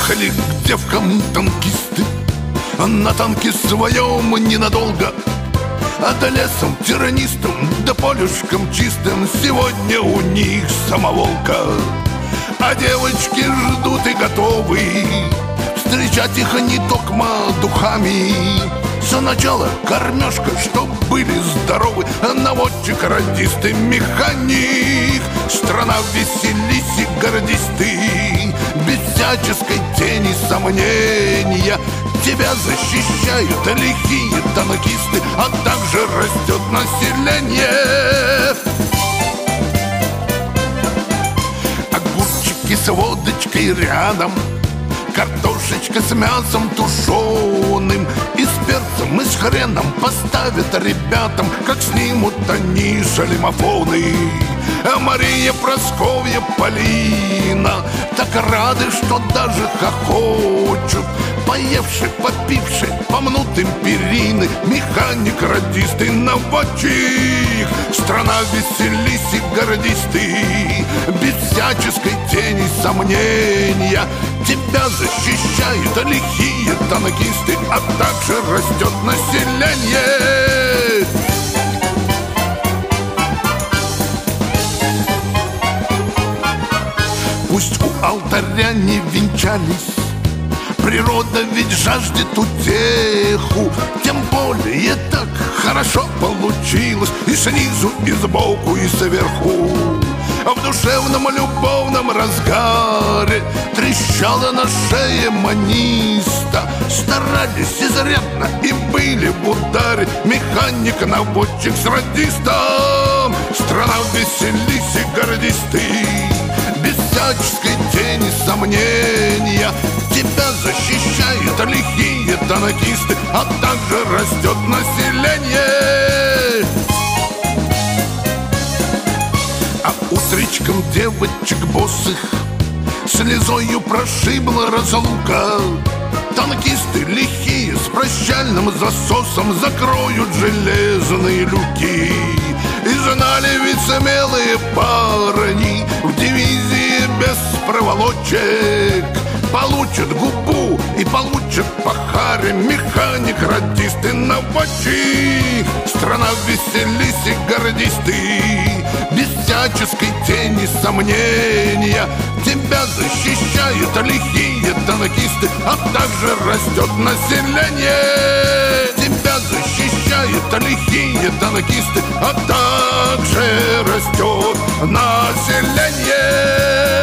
Ехали к девкам танкисты на танке своем ненадолго, а да лесом тиранистам, да полюшкам чистым сегодня у них самоволка. А девочки ждут и готовы встречать их не токмо духами. Сначала кормежка, чтоб были здоровы, наводчик, радист и механик. Страна веселись и гордись ты, без всяческой тени сомнения. Тебя защищают лихие танкисты, а также растет население. Огурчики с водочкой рядом, картошечка с мясом тушеным и с перцем, и с хреном поставят ребятам, как снимут они шалимофоны. А Мария, Прасковья, Полина так рады, что даже хохочут. Поевши, попивши, помнут им перины механик, радист и наводчик. Страна веселись и гордись ты, без всяческой тени сомнения. Тебя защищают лихие танкисты, а также растет население. Пусть у алтаря не венчались, природа ведь жаждет утеху. Тем более так хорошо получилось и снизу, и сбоку, и сверху. В душевном любовном разгаре трещала на шее маниста. Старались изрядно и были в ударе механик, наводчик с радистом. Страна веселись и гордись ты, без всяческой тени сомнения. Тебя защищают лихие танкисты, а также растет население. А утречком девочек босых слезою прошибла разлука. Танкисты лихие с прощальным засосом закроют железные люки. И знали ведь смелые парни, в дивизии без проволочек получат губу и получат по харе механик, радист и наводчик. Страна веселись и гордись ты, без всяческой тени сомнения. Тебя защищают лихие танкисты, а также растет население. Тебя защищают лихие танкисты, а также растет население.